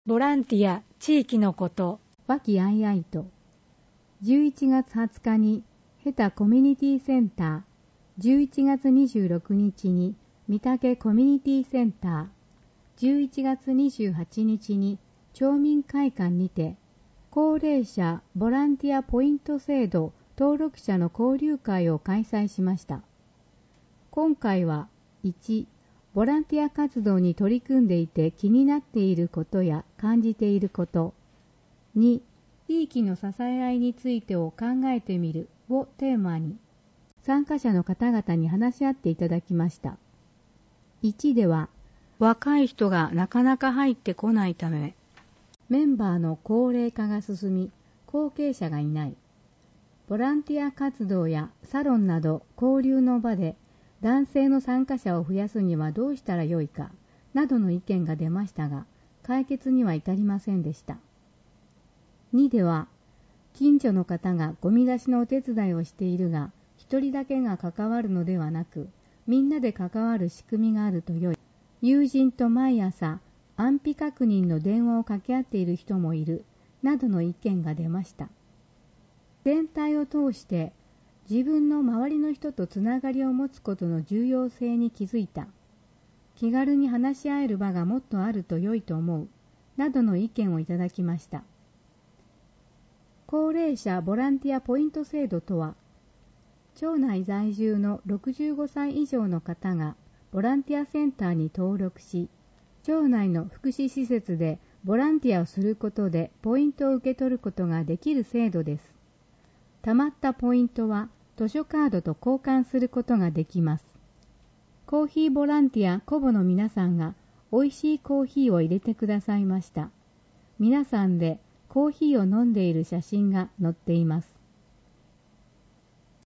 ボランティア、地域のこと。 和気あいあいと。11月20日にヘタコミュニティセンター、11月26日に御嶽コミュニティセンター、11月28日に町民会館にて、高齢者ボランティアポイント制度登録者の交流会を開催しました。今回は1、ボランティア活動に取り組んでいて気になっていることや感じていること、2、地域の支え合いについてを考えてみるをテーマに、参加者の方々に話し合っていただきました。1では、若い人がなかなか入ってこないため、メンバーの高齢化が進み、後継者がいない。ボランティア活動やサロンなど交流の場で男性の参加者を増やすにはどうしたらよいか、などの意見が出ましたが、解決には至りませんでした。2では、近所の方がゴミ出しのお手伝いをしているが、一人だけが関わるのではなく、みんなで関わる仕組みがあると良い。友人と毎朝、安否確認の電話を掛け合っている人もいる、などの意見が出ました。全体を通して、自分の周りの人とつながりを持つことの重要性に気づいた。気軽に話し合える場がもっとあると良いと思う、などの意見をいただきました。高齢者ボランティアポイント制度とは、町内在住の65歳以上の方がボランティアセンターに登録し、町内の福祉施設でボランティアをすることでポイントを受け取ることができる制度です。たまったポイントは図書カードと交換することができます。コーヒーボランティアコボの皆さんが美味しいコーヒーを入れてくださいました。皆さんでコーヒーを飲んでいる写真が載っています。